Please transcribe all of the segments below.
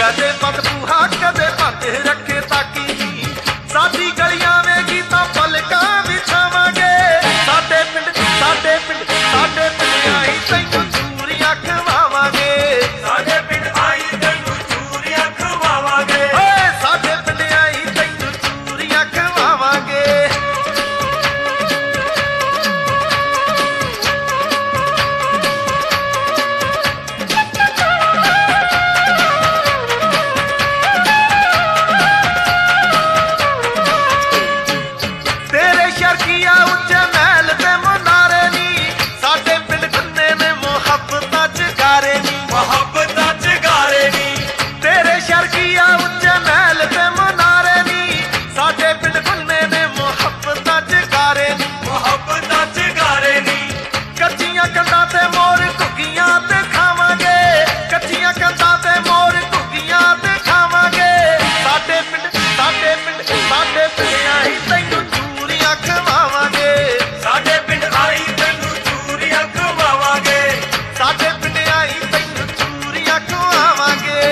कदे बदबूहा कदे बंद रखे ताकी नी साडी गलियां में गीता पलका बिछावांगे साडे पिंड आई तैनू चूरियां खवावांगे साडे पिंड आई तैनू चूरियां खवावांगे साडे पिंड आई तैनू चूरियां खवावांगे शर्किया उच्चे महल ते मुनारे नी साडे पिंड खन्ने ने मुहब्बतां च गारे नी मुहब्बतां च गारे नी तेरे शर्किया उच्चे महल ते मुनारे नी साडे पिंड खन्ने ने मुहब्बतां च गारे नी मुहब्बतां च गारे नी कच्चियां कंधां ते मोर घुग्गियां ते खावांगे कच्चियां कंधां ते मोर घुग्गियां ते खावांगे साडे पिंड आई तैनू चूरियां खवावांगे साडे पिंड आई तैनू चूरियां खवावांगे साडे पिंड आई तैनू चूरियां खवावांगे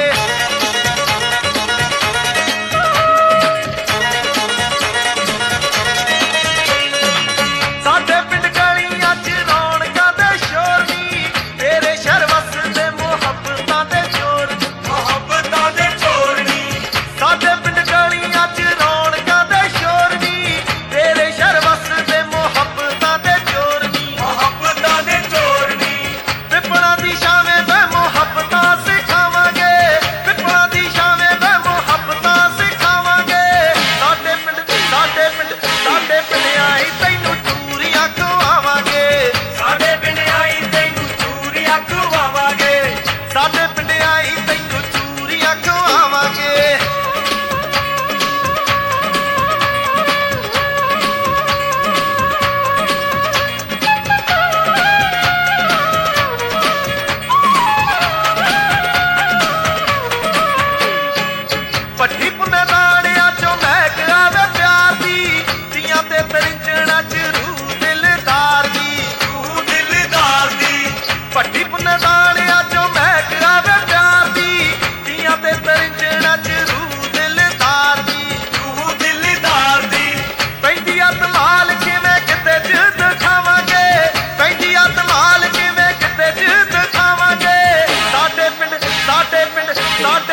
साडे पिंड गलियां च रौनकां दे शोर नी तेरे शहर वसदे मुहब्बतां दे चोर मुहब्बतां दे चोर नी साडे पिंड गलियां च रौनकां दे शोर नी तेरे शहर वसदे मुहब्बतां दे चोर नी मुहब्बतां दे चोर नी पिपड़ा दी छावें वे मुहब्बतां सिखावांगे पिपड़ा दी छावें वे मुहब्बतां सिखावांगे साडे पिंड आई तैनू चूरियां खवावांगे साडे पिंड आई तैनू चूरियां खवावांगे साडे पिंड आई तैनू चूरियां खवावांगे पट्टी पुन्ने लाड़िया चो महक आवे प्यार दी जियां ते तरिंजणा च रूह दिलदार दी तू दिलदार दी पट्टी पुन्ने लाड़िया चो महक आवे प्यार दी जियां ते तरिंजणा च रूह दिलदार दी तू दिलदार दी पैंदी अतमाल किवें किते च दिखावांगे पैंदी अतमाल किवें किते च दिखावांगे साडे पिंड